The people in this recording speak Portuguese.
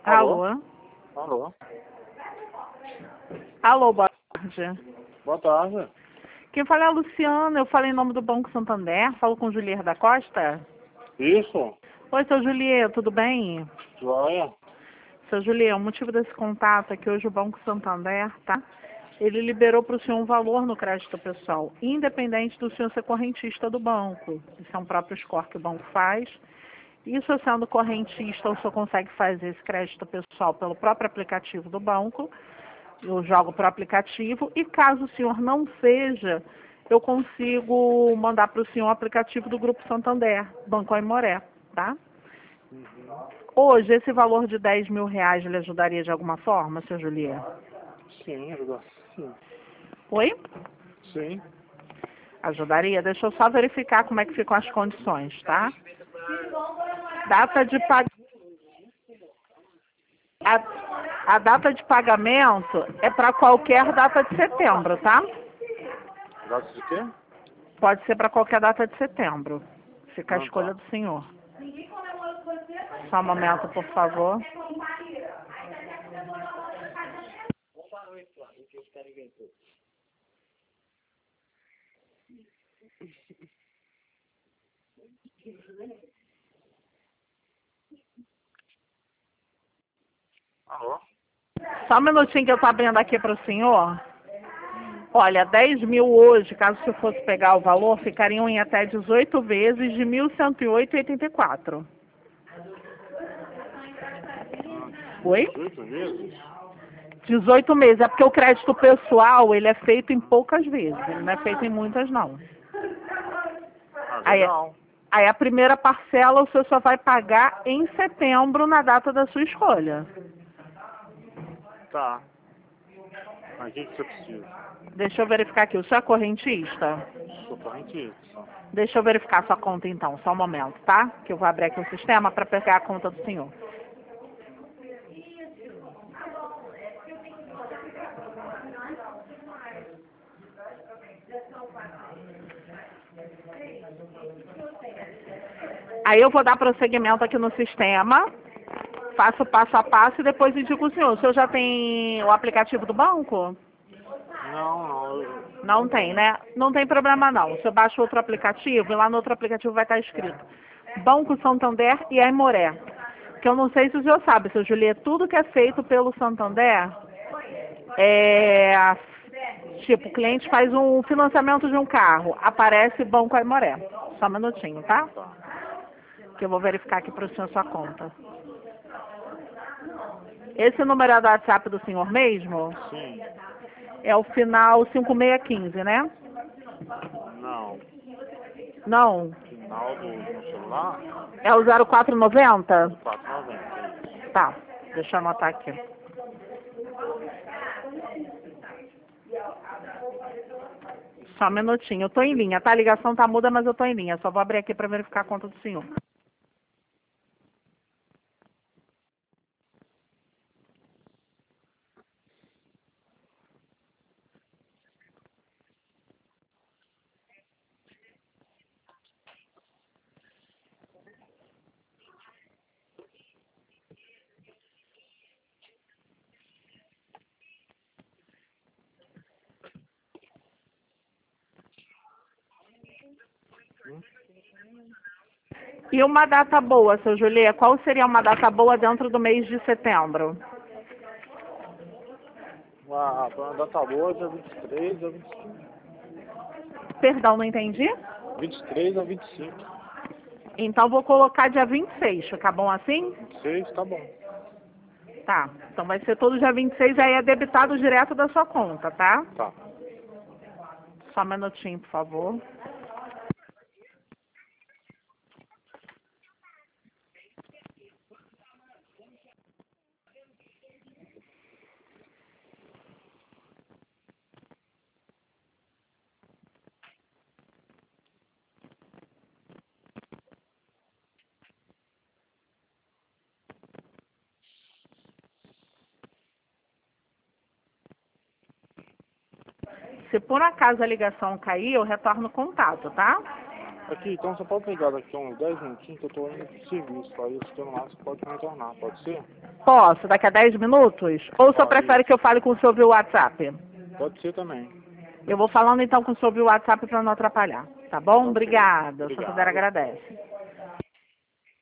Alô? Alô? Alô? Alô, boa tarde. Boa tarde. Quem fala é a Luciana, eu falo em nome do Banco Santander, falo com Julier da Costa. Isso? Oi, seu Julier, tudo bem? Joia? Seu Julier, o motivo desse contato é que hoje o Banco Santander, tá? Ele liberou para o senhor um valor no crédito pessoal, independente do senhor ser correntista do banco. Isso é um próprio score que o banco faz. Isso sendo correntista, o senhor consegue fazer esse crédito pessoal pelo próprio aplicativo do banco. Eu jogo para o aplicativo e caso o senhor não seja, eu consigo mandar para o senhor o aplicativo do Grupo Santander, Banco Aimoré, tá? Hoje, esse valor de R$ 10.000 lhe ajudaria de alguma forma, seu Julier? Sim, ajuda. Sim. Oi? Sim. Ajudaria? Deixa eu só verificar como é que ficam as condições, tá? Data de pagamento. A data de pagamento é para qualquer data de setembro, tá? Data de quê? Pode ser para qualquer data de setembro. Fica a Ah, escolha tá. do senhor. Só um momento, por favor. Alô? Só um minutinho que eu estou abrindo aqui para o senhor. Olha, 10.000 hoje, caso você fosse pegar o valor, ficariam em até 18 vezes de 1.108,84. Oi? 18 meses? 18 meses. É porque o crédito pessoal, ele é feito em poucas vezes. Ele não é feito em muitas, não. Ah, Aí, legal. aí a primeira parcela o senhor só vai pagar em setembro, na data da sua escolha. Tá. Mas o que você precisa? Deixa eu verificar aqui. O senhor é correntista? Sou correntista. Deixa eu verificar sua conta então, só um momento, tá? Que eu vou abrir aqui o sistema para pegar a conta do senhor. Aí eu vou dar prosseguimento aqui no sistema, faço o passo a passo e depois indico o senhor. O senhor já tem o aplicativo do banco? Não, não. Não tem, né? Não tem problema não. O senhor baixa outro aplicativo e lá no outro aplicativo vai estar escrito Banco Santander e Aimoré. Que eu não sei se o senhor sabe, seu Juliet, tudo que é feito pelo Santander tipo, o cliente faz um financiamento de um carro, aparece Banco Aimoré. Só um minutinho, tá? Tá. Que eu vou verificar aqui para o senhor sua conta. Esse número é do WhatsApp do senhor mesmo? Sim. É o final 5615, né? Não. Não. Final do meu celular? É o 0490? 490, isso. Tá, deixa eu anotar aqui. Só um minutinho, eu tô em linha, tá? A ligação tá muda, mas eu tô em linha. Só vou abrir aqui para verificar a conta do senhor. E uma data boa, seu Julia? Qual seria uma data boa dentro do mês de setembro? A data boa é 23 a 25. Perdão, não entendi? 23 a 25. Então vou colocar dia 26, fica bom assim? 26, tá bom. Tá, então vai ser todo dia 26, aí é debitado direto da sua conta, tá? Tá. Só um minutinho, por favor. Se por acaso a ligação cair, eu retorno o contato, tá? Aqui, então você pode ligar daqui a uns 10 minutinhos que eu tô indo pro serviço. Aí se eu não lá, você pode me retornar, pode ser? Posso, daqui a 10 minutos? Ou o senhor Pode. prefere que eu fale com o senhor via WhatsApp? Pode ser também. Eu vou falando então com o senhor via WhatsApp para não atrapalhar. Tá bom? Ok. Obrigada. O Obrigado. Santander agradece.